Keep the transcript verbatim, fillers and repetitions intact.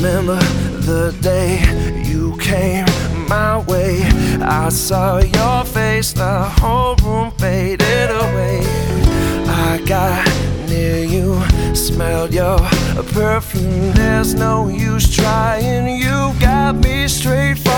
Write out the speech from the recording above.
remember the day you came my way. I saw your face, the whole room faded away. I got near you, smelled your perfume. There's no use trying, you got me straight from